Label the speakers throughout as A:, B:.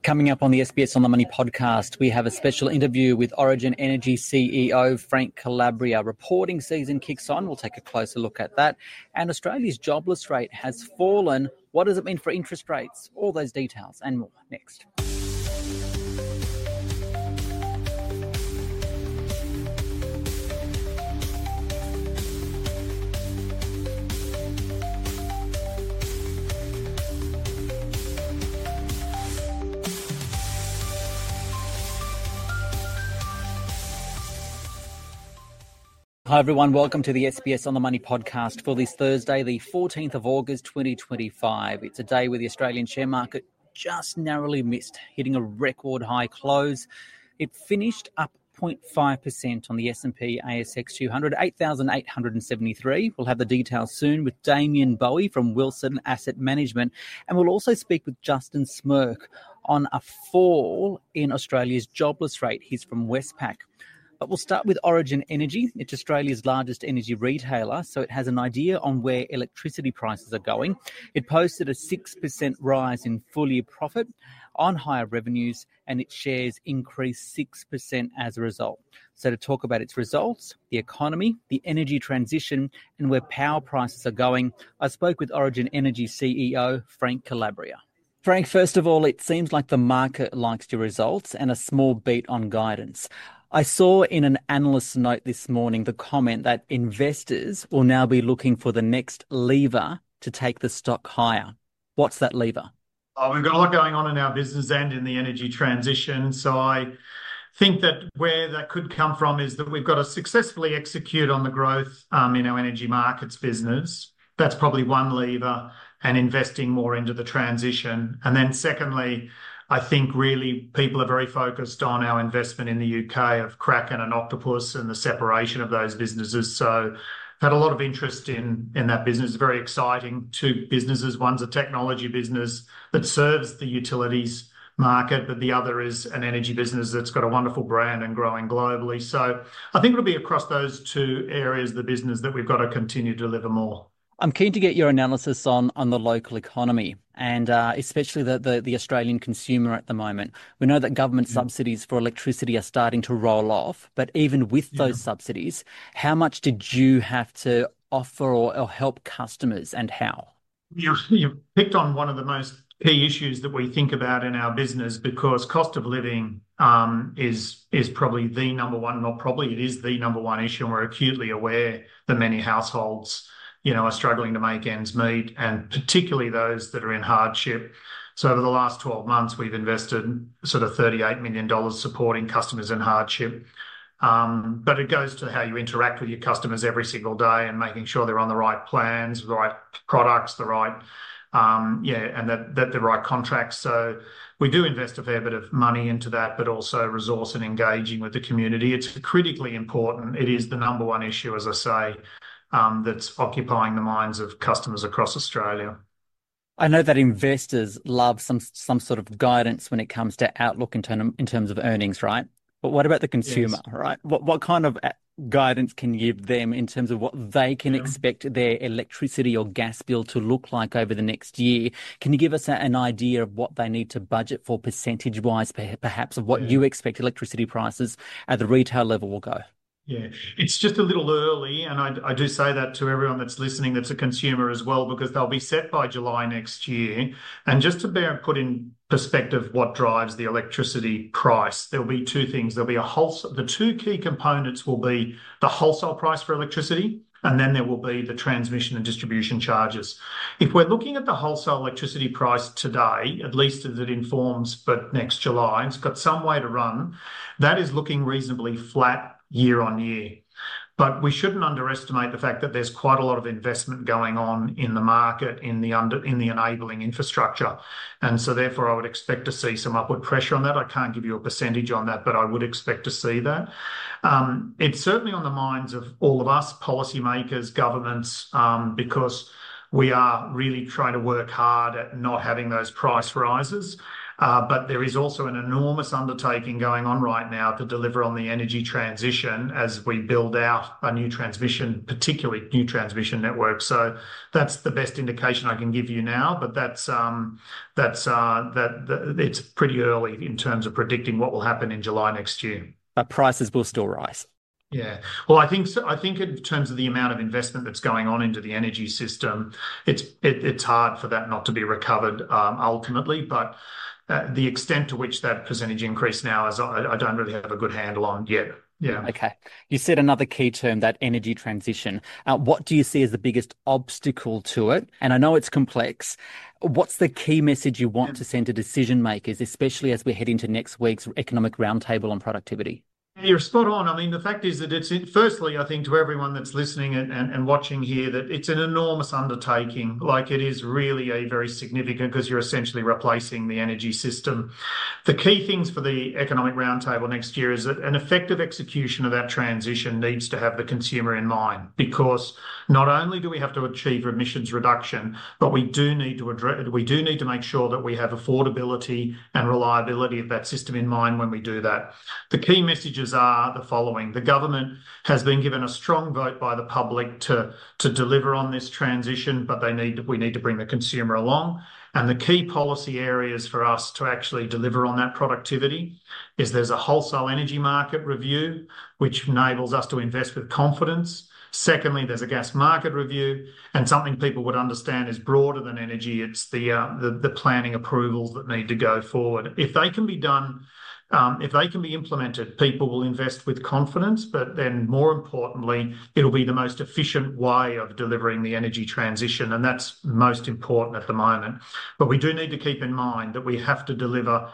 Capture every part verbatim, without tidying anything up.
A: Coming up on the S B S On The Money podcast, we have a special interview with Origin Energy C E O Frank Calabria. Reporting season kicks on. We'll take a closer look at that. And Australia's jobless rate has fallen. What does it mean for interest rates? All those details and more next. Hi everyone, welcome to the S B S On The Money podcast for this Thursday, the fourteenth of August twenty twenty-five. It's a day where the Australian share market just narrowly missed, hitting a record high close. It finished up zero point five percent on the S and P A S X two hundred, eight thousand eight hundred seventy-three. We'll have the details soon with Damien Bowie from Wilson Asset Management. And we'll also speak with Justin Smirk on a fall in Australia's jobless rate. He's from Westpac. But we'll start with Origin Energy. It's Australia's largest energy retailer, so it has an idea on where electricity prices are going. It posted a six percent rise in full-year profit on higher revenues, and its shares increased six percent as a result. So to talk about its results, the economy, the energy transition, and where power prices are going, I spoke with Origin Energy C E O Frank Calabria. Frank, first of all, it seems like the market likes your results and a small beat on guidance. I saw in an analyst's note this morning the comment that investors will now be looking for the next lever to take the stock higher. What's that lever?
B: Oh, we've got a lot going on in our business and in the energy transition. So I think that where that could come from is that we've got to successfully execute on the growth um, in our energy markets business. That's probably one lever, and investing more into the transition. And then secondly, I think really people are very focused on our investment in the U K of Kraken and Octopus and the separation of those businesses. So I've had a lot of interest in, in that business. Very exciting. Two businesses. One's a technology business that serves the utilities market, but the other is an energy business that's got a wonderful brand and growing globally. So I think it'll be across those two areas of the business that we've got to continue to deliver more.
A: I'm keen to get your analysis on, on the local economy and uh, especially the, the, the Australian consumer at the moment. We know that government yeah. subsidies for electricity are starting to roll off, but even with those yeah. subsidies, how much did you have to offer or, or help customers, and how?
B: You've, you've picked on one of the most key issues that we think about in our business, because cost of living um, is is probably the number one, not probably, it is the number one issue, and we're acutely aware that many households you know, are struggling to make ends meet, and particularly those that are in hardship. So over the last twelve months, we've invested sort of thirty-eight million dollars supporting customers in hardship. Um, but it goes to how you interact with your customers every single day and making sure they're on the right plans, the right products, the right, um, yeah, and that, that the right contracts. So we do invest a fair bit of money into that, but also resource and engaging with the community. It's critically important. It is the number one issue, as I say, Um, that's occupying the minds of customers across Australia.
A: I know that investors love some some sort of guidance when it comes to outlook in, term, in terms of earnings, right? But what about the consumer, yes. right? What what kind of guidance can you give them in terms of what they can yeah. expect their electricity or gas bill to look like over the next year? Can you give us a, an idea of what they need to budget for percentage-wise, perhaps, of what yeah. you expect electricity prices at the retail level will go?
B: Yeah, it's just a little early, and I, I do say that to everyone that's listening that's a consumer as well, because they'll be set by July next year. And just to bear put in perspective what drives the electricity price, there'll be two things. There'll be a wholesale, the two key components will be the wholesale price for electricity, and then there will be the transmission and distribution charges. If we're looking at the wholesale electricity price today, at least as it informs, but next July, it's got some way to run, that is looking reasonably flat year on year. But we shouldn't underestimate the fact that there's quite a lot of investment going on in the market, in the under in the enabling infrastructure. And so therefore I would expect to see some upward pressure on that. I can't give you a percentage on that, but I would expect to see that. Um, it's certainly on the minds of all of us, policymakers, governments, um, because we are really trying to work hard at not having those price rises. Uh, but there is also an enormous undertaking going on right now to deliver on the energy transition as we build out a new transmission, particularly new transmission network. So that's the best indication I can give you now. But that's um, that's uh, that, that it's pretty early in terms of predicting what will happen in July next year.
A: But prices will still rise.
B: Yeah. Well, I think so. I think in terms of the amount of investment that's going on into the energy system, it's it, it's hard for that not to be recovered um, ultimately. But uh, the extent to which that percentage increase now is, I, I don't really have a good handle on yet. Yeah.
A: Okay. You said another key term, that energy transition. Uh, what do you see as the biggest obstacle to it? And I know it's complex. What's the key message you want
B: Yeah.
A: to send to decision makers, especially as we head into next week's economic roundtable on productivity?
B: You're spot on. I mean, the fact is that it's, firstly, I think to everyone that's listening and, and, and watching here, that it's an enormous undertaking. Like, it is really a very significant, because you're essentially replacing the energy system. The key things for the Economic Roundtable next year is that an effective execution of that transition needs to have the consumer in mind, because not only do we have to achieve emissions reduction, but we do need to address, we do need to make sure that we have affordability and reliability of that system in mind when we do that. The key messages are the following. The government has been given a strong vote by the public to, to deliver on this transition, but they need we need to bring the consumer along. And the key policy areas for us to actually deliver on that productivity is there's a wholesale energy market review, which enables us to invest with confidence. Secondly, there's a gas market review, and something people would understand is broader than energy. It's the, uh, the, the planning approvals that need to go forward. If they can be done Um, if they can be implemented, people will invest with confidence, but then more importantly, it'll be the most efficient way of delivering the energy transition, and that's most important at the moment. But we do need to keep in mind that we have to deliver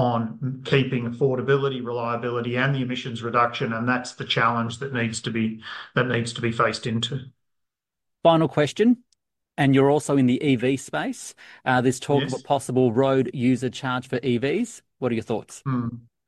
B: on keeping affordability, reliability, and the emissions reduction, and that's the challenge that needs to be that needs to be faced into.
A: Final question. And you're also in the E V space. Uh, there's talk
B: Yes.
A: of a possible road user charge for E Vs. What are your thoughts?
B: Hmm.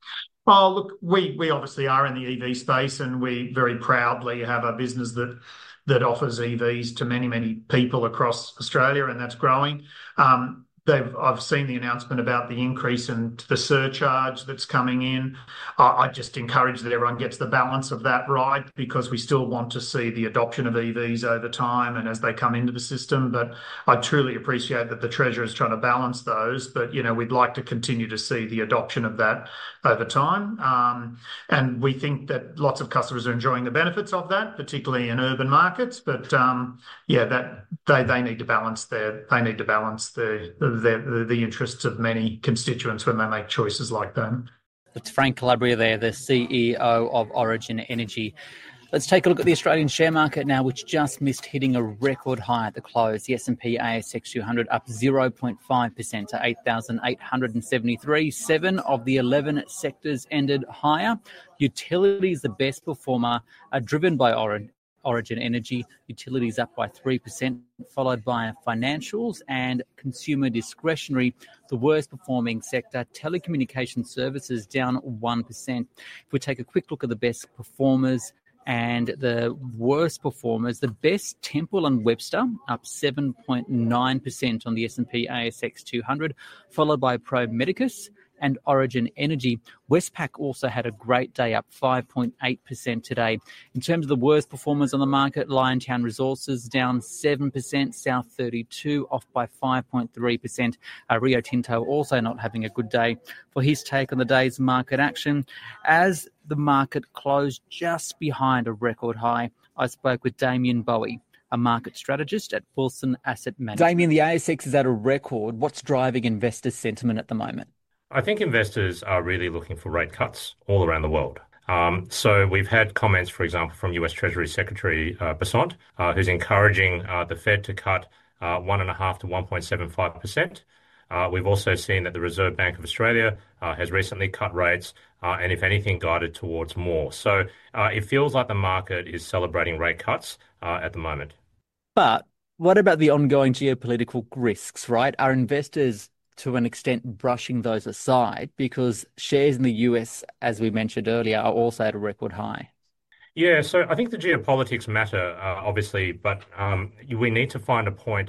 B: Oh, look, we we obviously are in the E V space, and we very proudly have a business that that offers E Vs to many, many people across Australia, and that's growing. Um, they've I've seen the announcement about the increase in the surcharge that's coming in. I, I just encourage that everyone gets the balance of that right, because we still want to see the adoption of E Vs over time and as they come into the system. But I truly appreciate that the Treasurer is trying to balance those. But, you know, we'd like to continue to see the adoption of that over time. Um, and we think that lots of customers are enjoying the benefits of that, particularly in urban markets. But um, yeah, that they they need to balance their they need to balance the the, the interests of many constituents when they make choices like that.
A: It's Frank Calabria there, the C E O of Origin Energy. Let's take a look at the Australian share market now, which just missed hitting a record high at the close. The S and P A S X two hundred up zero point five percent to eight thousand eight hundred seventy-three. Seven of the eleven sectors ended higher. Utilities, the best performer, are driven by Origin. Origin Energy. Utilities up by three percent, followed by financials and consumer discretionary. The worst performing sector, telecommunication services, down one percent. If we take a quick look at the best performers and the worst performers, the best, Temple and Webster, up seven point nine percent on the S and P A S X two hundred, followed by Pro Medicus and Origin Energy. Westpac also had a great day, up five point eight percent today. In terms of the worst performers on the market, Liontown Resources down seven percent, South thirty-two off by five point three percent. Uh, Rio Tinto also not having a good day. For his take on the day's market action, as the market closed just behind a record high, I spoke with Damien Bowie, a market strategist at Wilson Asset Management. Damien, the A S X is at a record. What's driving investor sentiment at the moment?
C: I think investors are really looking for rate cuts all around the world. Um, so we've had comments, for example, from U S Treasury Secretary uh, Besant, uh, who's encouraging uh, the Fed to cut uh, one point five to one point seven five percent. Uh, we've also seen that the Reserve Bank of Australia uh, has recently cut rates uh, and, if anything, guided towards more. So uh, it feels like the market is celebrating rate cuts uh, at the moment.
A: But what about the ongoing geopolitical risks, right? Are investors to an extent brushing those aside, because shares in the U S, as we mentioned earlier, are also at a record high?
C: Yeah, so I think the geopolitics matter, uh, obviously, but um, we need to find a point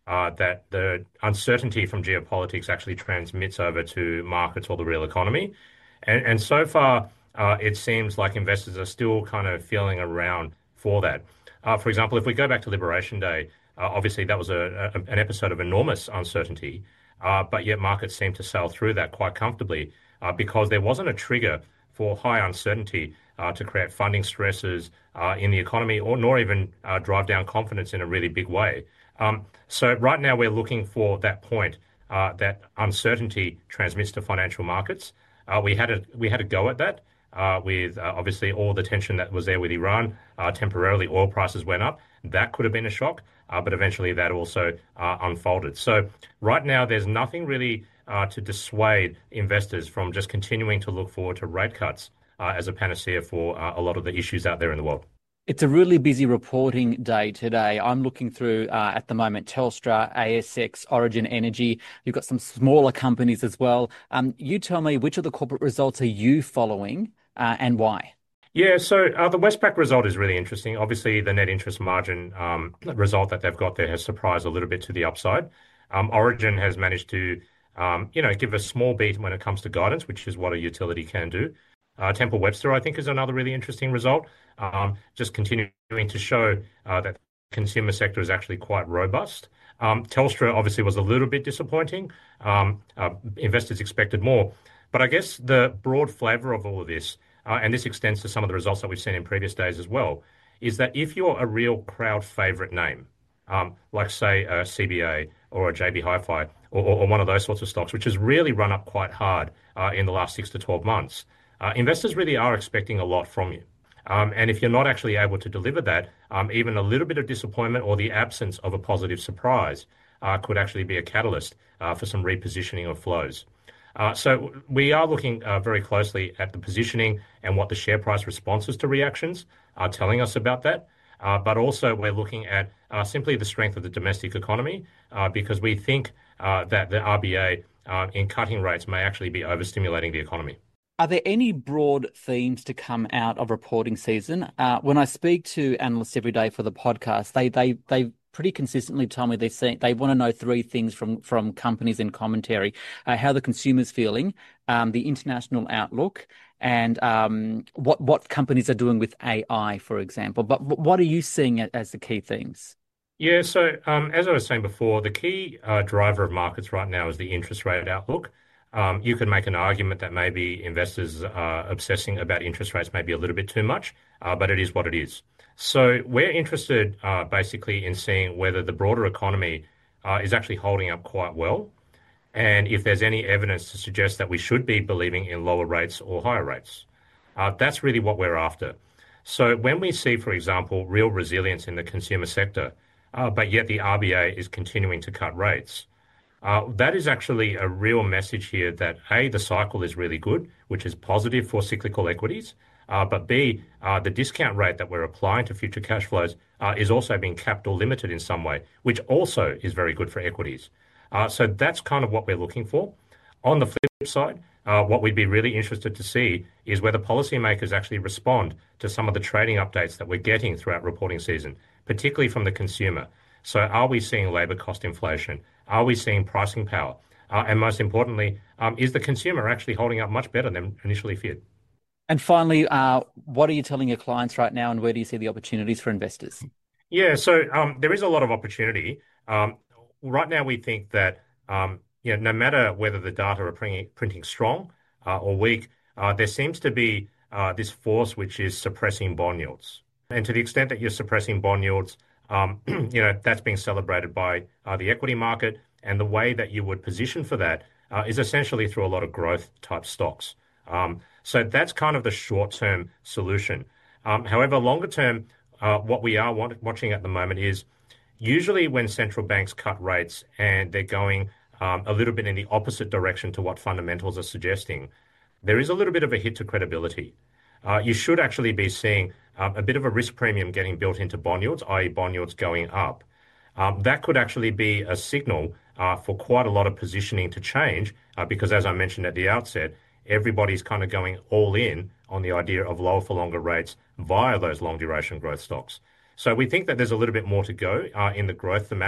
C: uh, that the uncertainty from geopolitics actually transmits over to markets or the real economy. And, and so far, uh, it seems like investors are still kind of feeling around for that. Uh, for example, if we go back to Liberation Day, uh, obviously that was a, a, an episode of enormous uncertainty, uh, but yet markets seemed to sail through that quite comfortably uh, because there wasn't a trigger for high uncertainty uh, to create funding stresses uh, in the economy or nor even uh, drive down confidence in a really big way. Um, so right now we're looking for that point uh, that uncertainty transmits to financial markets. Uh, we had a we had a go at that uh, with uh, obviously all the tension that was there with Iran. Uh, temporarily, oil prices went up. That could have been a shock, uh, but eventually that also uh, unfolded. So right now, there's nothing really uh, to dissuade investors from just continuing to look forward to rate cuts uh, as a panacea for uh, a lot of the issues out there in the world.
A: It's a really busy reporting day today. I'm looking through uh, at the moment Telstra, A S X, Origin Energy. You've got some smaller companies as well. Um, you tell me, which of the corporate results are you following uh, and why?
C: Yeah, so uh, the Westpac result is really interesting. Obviously, the net interest margin um, result that they've got there has surprised a little bit to the upside. Um, Origin has managed to, um, you know, give a small beat when it comes to guidance, which is what a utility can do. Uh, Temple Webster, I think, is another really interesting result. Um, just continuing to show uh, that the consumer sector is actually quite robust. Um, Telstra obviously was a little bit disappointing. Um, uh, investors expected more. But I guess the broad flavour of all of this, uh, and this extends to some of the results that we've seen in previous days as well, is that if you're a real crowd favourite name, um, like say a C B A or a J B Hi-Fi or, or, or one of those sorts of stocks, which has really run up quite hard uh, in the last six to twelve months, Uh, investors really are expecting a lot from you. Um, and if you're not actually able to deliver that, um, even a little bit of disappointment or the absence of a positive surprise uh, could actually be a catalyst uh, for some repositioning of flows. Uh, so we are looking uh, very closely at the positioning and what the share price responses to reactions are telling us about that. Uh, but also we're looking at uh, simply the strength of the domestic economy uh, because we think uh, that the R B A uh, in cutting rates may actually be overstimulating the economy.
A: Are there any broad themes to come out of reporting season? Uh, when I speak to analysts every day for the podcast, they they they pretty consistently tell me they say they want to know three things from from companies in commentary: uh, how the consumer's feeling, um, the international outlook, and um, what what companies are doing with A I, for example. But what are you seeing as the key themes?
C: Yeah, so um, as I was saying before, the key uh, driver of markets right now is the interest rate outlook. Um, you could make an argument that maybe investors are obsessing about interest rates maybe a little bit too much, uh, but it is what it is. So we're interested uh, basically in seeing whether the broader economy uh, is actually holding up quite well, and if there's any evidence to suggest that we should be believing in lower rates or higher rates. Uh, that's really what we're after. So when we see, for example, real resilience in the consumer sector, uh, but yet the R B A is continuing to cut rates, Uh, that is actually a real message here that A, the cycle is really good, which is positive for cyclical equities, uh, but B, uh, the discount rate that we're applying to future cash flows uh, is also being capped or limited in some way, which also is very good for equities. Uh, so that's kind of what we're looking for. On the flip side, uh, what we'd be really interested to see is whether policymakers actually respond to some of the trading updates that we're getting throughout reporting season, particularly from the consumer. So are we seeing labour cost inflation? Are we seeing pricing power? Uh, and most importantly, um, is the consumer actually holding up much better than initially feared?
A: And finally, uh, what are you telling your clients right now, and where do you see the opportunities for investors?
C: Yeah, so um, there is a lot of opportunity. Um, right now, we think that um, you know, no matter whether the data are printing, printing strong uh, or weak, uh, there seems to be uh, this force which is suppressing bond yields. And to the extent that you're suppressing bond yields, Um, you know, that's being celebrated by uh, the equity market, and the way that you would position for that uh, is essentially through a lot of growth type stocks. Um, so that's kind of the short-term solution. Um, however, longer term, uh, what we are want- watching at the moment is usually when central banks cut rates and they're going um, a little bit in the opposite direction to what fundamentals are suggesting, there is a little bit of a hit to credibility. Uh, you should actually be seeing um, a bit of a risk premium getting built into bond yields, that is bond yields going up. Um, that could actually be a signal uh, for quite a lot of positioning to change uh, because, as I mentioned at the outset, everybody's kind of going all in on the idea of lower for longer rates via those long duration growth stocks. So we think that there's a little bit more to go uh, in the growth thematic,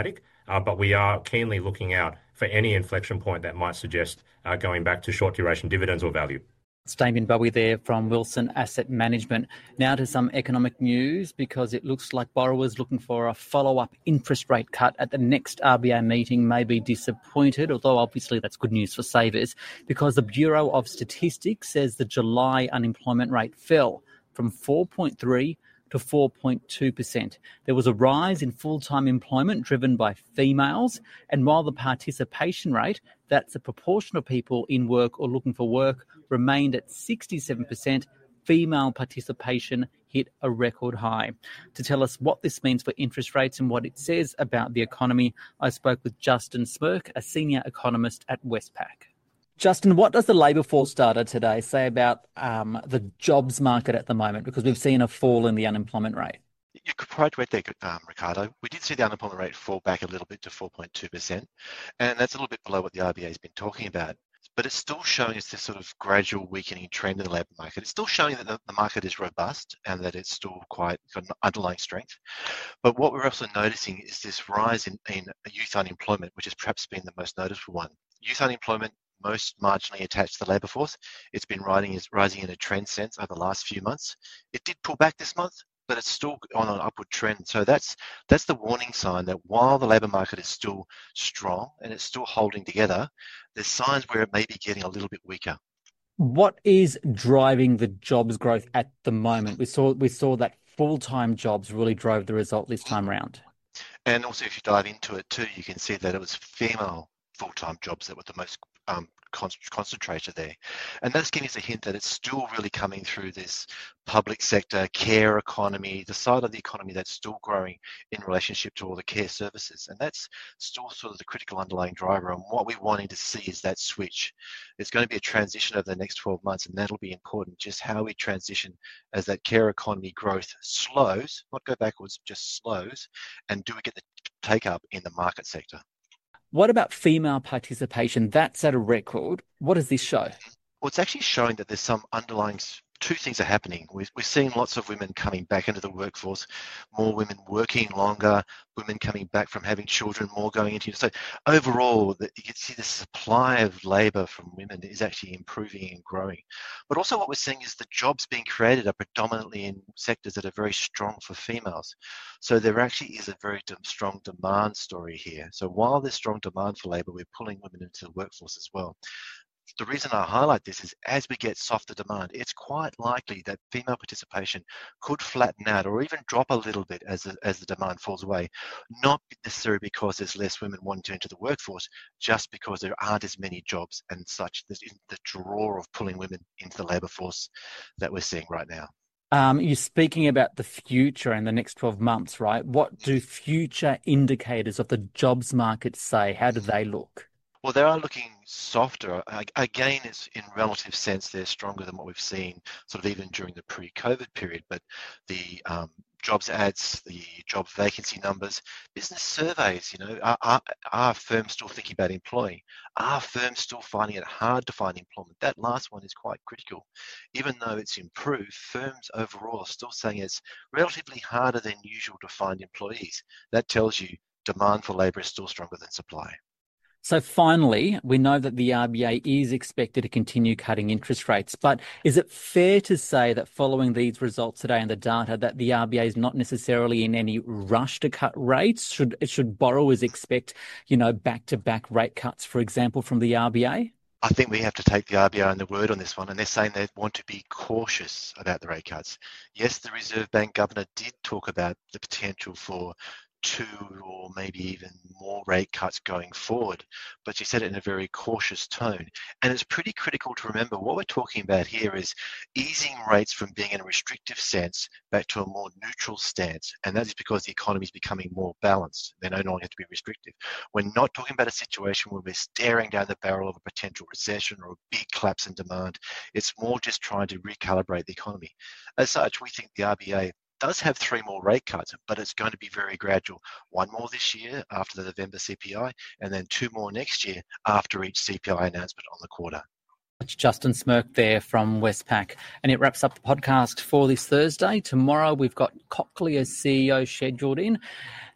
C: uh, but we are keenly looking out for any inflection point that might suggest uh, going back to short duration dividends or value.
A: It's Damien Bowie there from Wilson Asset Management. Now to some economic news, because it looks like borrowers looking for a follow-up interest rate cut at the next R B A meeting may be disappointed, although obviously that's good news for savers, because the Bureau of Statistics says the July unemployment rate fell from four point three to four point two percent. There was a rise in full-time employment driven by females, and while the participation rate, that's the proportion of people in work or looking for work, remained at sixty-seven percent, female participation hit a record high. To tell us what this means for interest rates and what it says about the economy, I spoke with Justin Smirk, a senior economist at Westpac. Justin, what does the labour force data today say about um, the jobs market at the moment? Because we've seen a fall in the unemployment rate.
D: You're quite right there, um, Ricardo. We did see the unemployment rate fall back a little bit to four point two percent, and that's a little bit below what the R B A has been talking about. But it's still showing us this sort of gradual weakening trend in the labour market. It's still showing that the, the market is robust and that it's still quite got an underlying strength. But what we're also noticing is this rise in, in youth unemployment, which has perhaps been the most noticeable one. Youth unemployment, most marginally attached to the labour force. It's been rising, rising in a trend sense over the last few months. It did pull back this month, but it's still on an upward trend. So that's that's the warning sign that while the labour market is still strong and it's still holding together, there's signs where it may be getting a little bit weaker.
A: What is driving the jobs growth at the moment? We saw we saw that full-time jobs really drove the result this time round.
D: And also, if you dive into it too, you can see that it was female full-time jobs that were the most um, concentrated there. And that's giving us a hint that it's still really coming through this public sector, care economy, the side of the economy that's still growing in relationship to all the care services. And that's still sort of the critical underlying driver. And what we're wanting to see is that switch. It's going to be a transition over the next twelve months, and that'll be important, just how we transition as that care economy growth slows, not go backwards, just slows, and do we get the take up in the market sector.
A: What about female participation? That's at a record. What does this show?
D: Well, it's actually showing that there's some underlying, two things are happening. We're, we're seeing lots of women coming back into the workforce, more women working longer, women coming back from having children, more going into. So overall, the, you can see the supply of labour from women is actually improving and growing. But also what we're seeing is the jobs being created are predominantly in sectors that are very strong for females. So there actually is a very de- strong demand story here. So while there's strong demand for labour, we're pulling women into the workforce as well. The reason I highlight this is as we get softer demand, it's quite likely that female participation could flatten out or even drop a little bit as the, as the demand falls away, not necessarily because there's less women wanting to enter the workforce, just because there aren't as many jobs and such. There's the draw of pulling women into the labour force that we're seeing right now.
A: Um, you're speaking about the future and the next twelve months, right? What do future indicators of the jobs market say? How do they look?
D: Well, they are looking softer. Again, it's in relative sense, they're stronger than what we've seen sort of even during the pre-COVID period. But the um, jobs ads, the job vacancy numbers, business surveys, you know, are, are, are firms still thinking about employing? Are firms still finding it hard to find employment? That last one is quite critical. Even though it's improved, firms overall are still saying it's relatively harder than usual to find employees. That tells you demand for labour is still stronger than supply.
A: So finally, we know that the R B A is expected to continue cutting interest rates, but is it fair to say that following these results today and the data that the R B A is not necessarily in any rush to cut rates? Should should borrowers expect, you know, back-to-back rate cuts, for example, from the R B A?
D: I think we have to take the R B A on the word on this one, and they're saying they want to be cautious about the rate cuts. Yes, the Reserve Bank governor did talk about the potential for two or maybe even more rate cuts going forward, but she said it in a very cautious tone. And it's pretty critical to remember what we're talking about here is easing rates from being in a restrictive sense back to a more neutral stance. And that is because the economy is becoming more balanced. They no longer have to be restrictive. We're not talking about a situation where we're staring down the barrel of a potential recession or a big collapse in demand. It's more just trying to recalibrate the economy. As such, we think the R B A does have three more rate cuts, but it's going to be very gradual. One more this year after the November C P I, and then two more next year after each C P I announcement on the quarter.
A: It's Justin Smirk there from Westpac. And it wraps up the podcast for this Thursday. Tomorrow we've got Cochlear's C E O scheduled in.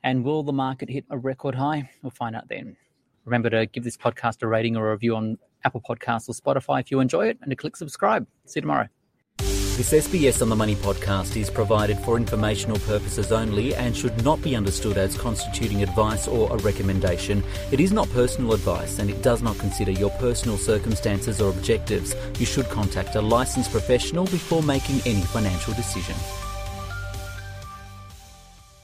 A: And will the market hit a record high? We'll find out then. Remember to give this podcast a rating or a review on Apple Podcasts or Spotify if you enjoy it, and to click subscribe. See you tomorrow. This S B S On The Money podcast is provided for informational purposes only and should not be understood as constituting advice or a recommendation. It is not personal advice and it does not consider your personal circumstances or objectives. You should contact a licensed professional before making any financial decision.